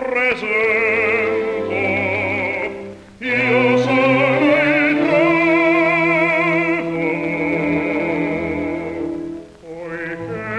presento. Io sono il trovo, poiché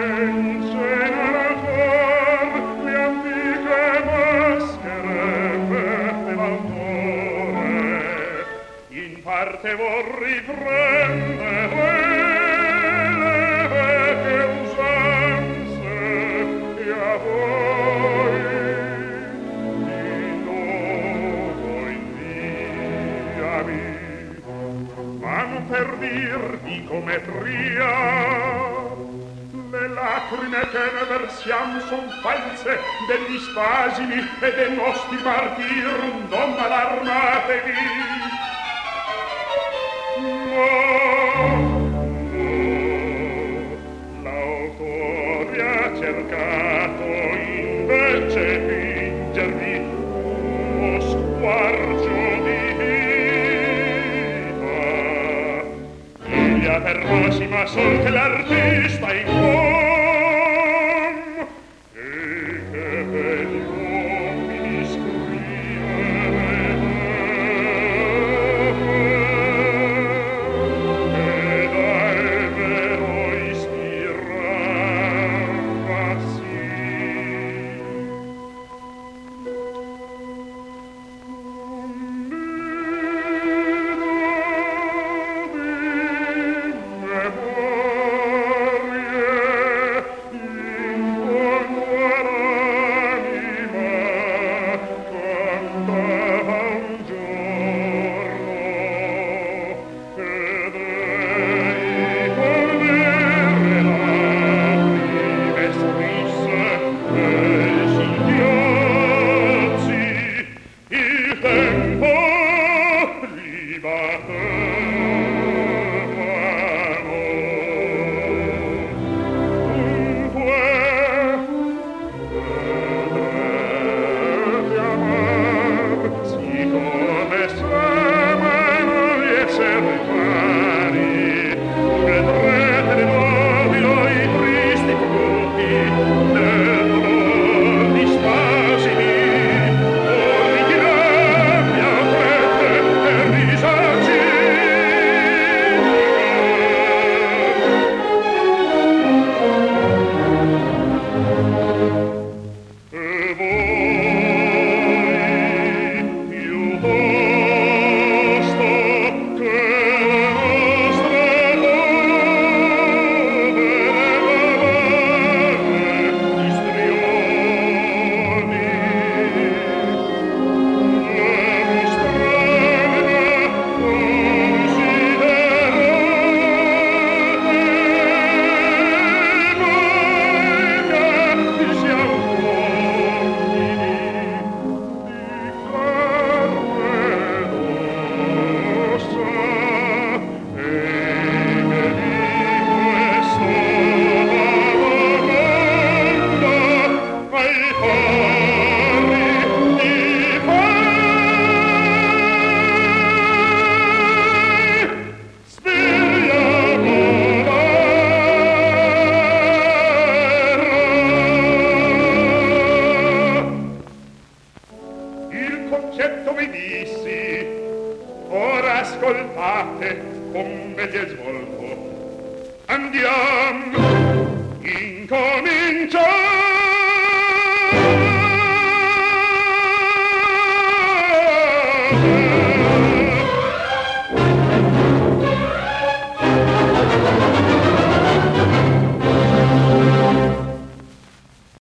insegnano le antiche maschere per l'autore, in parte vor riprendere le vecchie usanze e a voi di nuovo inviami, ma non per dir di cometria. Le lacrime che ne versiam son false, degli spasimi e dei nostri martir, non malarmatevi. L'autore ha cercato invece fingervi uno squarcio di vita. Egli per massima sol che l'artista in com e che per gli uomini ascoltate come si è svolto. Andiamo, incominciamo.